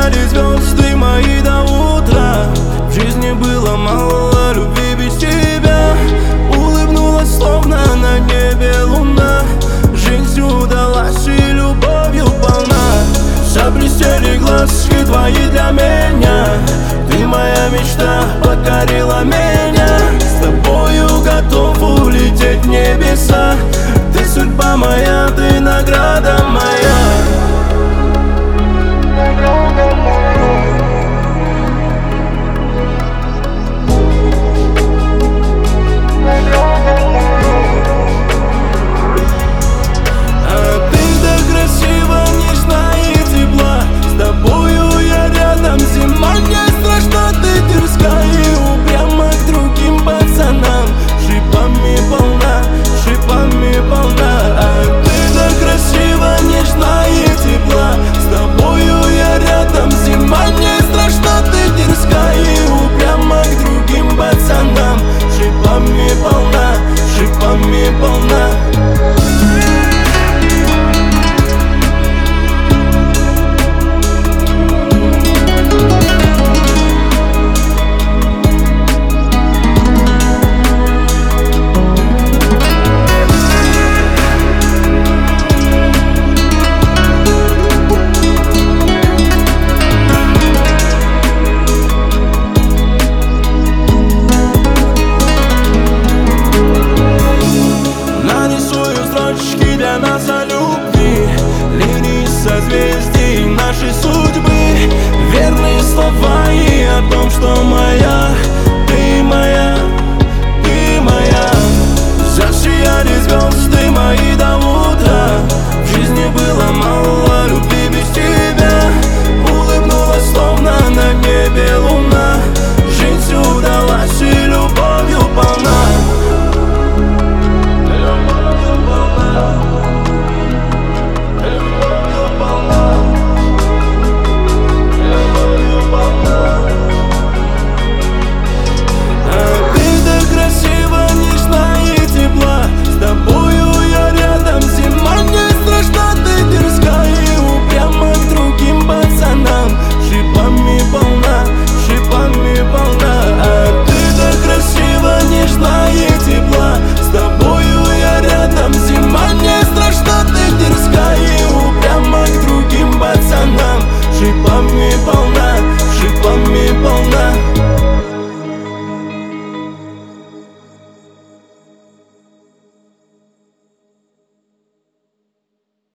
Засияли звезды мои до утра. В жизни было мало любви без тебя. Улыбнулась, словно на небе луна. Жизнь удалась и любовью полна. Заблестели глазки твои для меня. Ты моя мечта, покорила меня. С тобою готов улететь в небеса. Ты судьба моя, ты награда моя. Шипами полна. Для нас о любви, линии созвездий нашей судьбы. Верные слова и о том, что моя, ты моя, ты моя. Засияли звезды мои до утра. В жизни было мало